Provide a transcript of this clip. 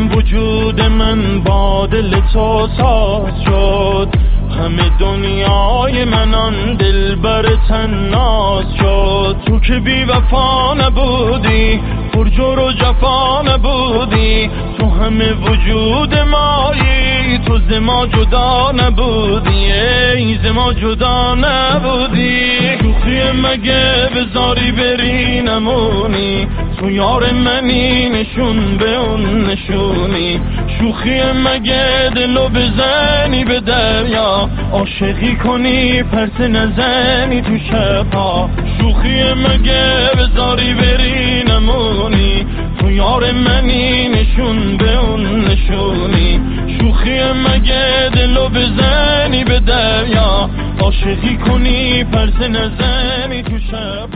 وجود من با دل تو ساز شد، همه دنیای من آن دلبر تناز شد. تو که بی وفا نبودی، پرجور و جفا نبودی، تو همه وجود مایی، تو ز ما جدا نبودی، ای ز ما جدا نبودی. شوخی مگه بذاری بری نمونی، تو یار منی نشون به اون نشونی. شوخی مگه دلو بزنی به دریا، عاشقی کنی پرس نزنی تو شبها. شوخی مگه بذاری بری نمونی، تو یار منی نشون به اون نشونی. شوخی مگه دلو بزنی به دریا، عاشقی کنی پرس نزنی تو شب.